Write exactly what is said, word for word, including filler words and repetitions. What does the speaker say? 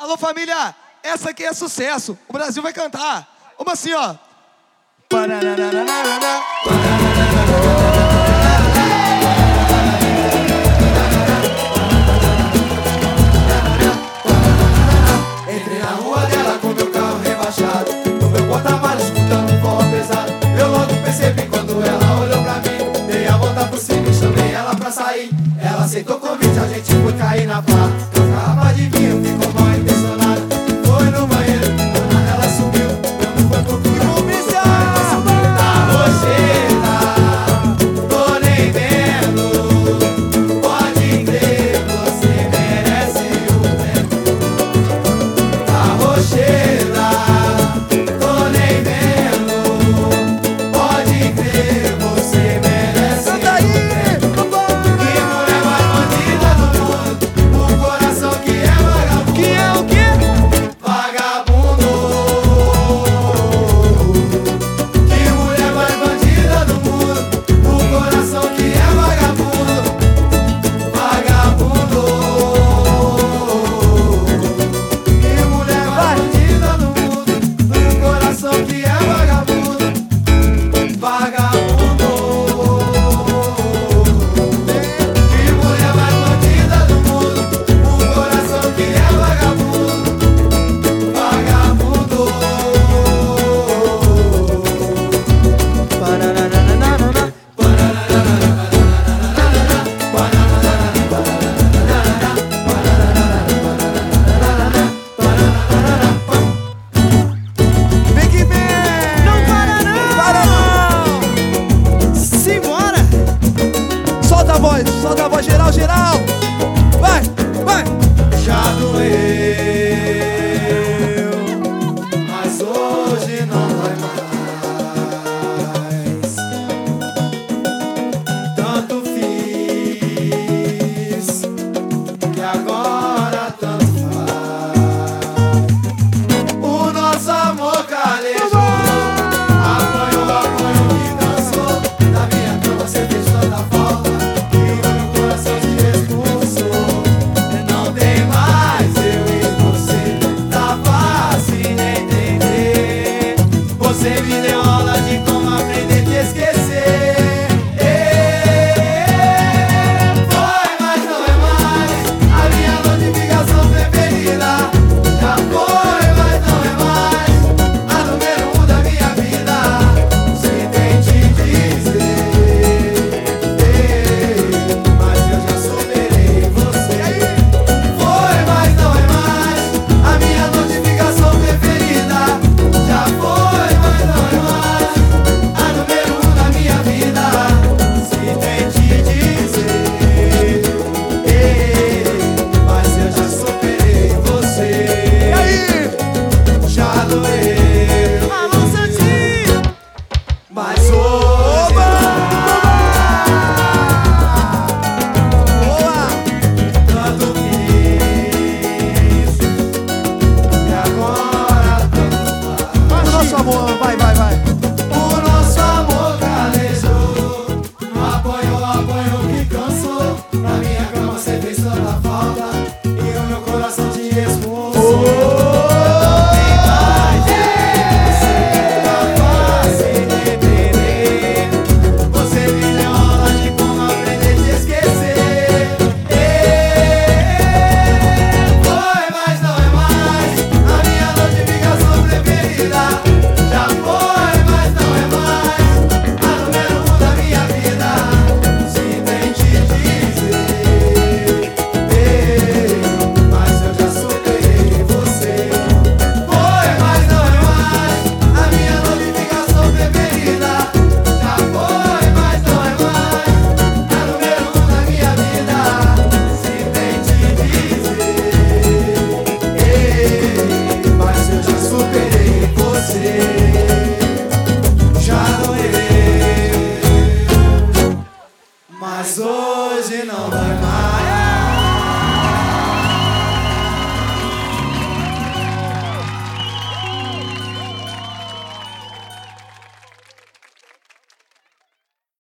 Alô, família, essa aqui é sucesso. O Brasil vai cantar. Vamos assim, ó. Entrei na rua dela com meu carro rebaixado, no meu porta-malas escutando forró pesado. Eu logo percebi quando ela olhou pra mim, dei a volta por cima e chamei ela pra sair. Ela aceitou o convite, a gente foi cair na farra. As garrafas de vinho ficou mal intencionada. Foi no banheiro, ela subiu, eu não fui pro clube. Tá rocheira, tô nem vendo. Pode crer, você merece o tempo. Tá rocheira, tô nem vendo. Pode crer, você merece o tempo. Que mulher mais bandida do mundo, o coração que é vagabundo. Que é o quê? Vagabundo. Que mulher mais bandida do mundo, o coração que é vagabundo. Vagabundo. Que mulher mais bandida do mundo, o coração que é vagabundo. Vagabundo. Que mulher mais bandida do mundo, o coração que é vagabundo. Vagabundo. Vem que vem! Não para não! Para não! Simbora! Solta a voz, solta a voz, geral, geral! Vai, vai! Já doeu, mas hoje não dói mais. Tanto fiz que agora tanto faz. O nosso amor calejou, apanhou, apanhou e cansou. Na minha cama você fez tanta falta e o meu coração te expulsou. Não tem mais eu e você, tá fácil de entender. Você me deu aula de como aprender a te esquecer. Foi, mas não é mais a minha notificação preferida. Já foi, mas não é mais a número um da minha vida. Se tem te dizer, mas eu já superei você. Foi, mas não é mais a minha notificação preferida. Já foi, mas não é mais a número um da minha vida. Se tem te dizer, mas eu já superei você. E aí? Já doeu, Alô, Santinho! mas hoje Boa! tanto fiz e agora tanto faz. O nosso amor, vai, vai, vai! O nosso amor calejou, apanhou, apanhou que cansou. Na minha cama você fez tanta falta e o meu coração te expulsou. Não tem mais você, tá fácil de entender. Você me deu aula de como aprender a te esquecer. Foi, mas não é mais a minha notificação preferida. Já foi, mas não é mais a número um da minha vida. Se tem te dizer, mas eu já superei você. Foi, mas não é mais a minha notificação preferida. Já foi, mas não é mais a número um da minha vida. Se tem te dizer, mas eu já superei você. Já doeu, mas hoje não dói mais.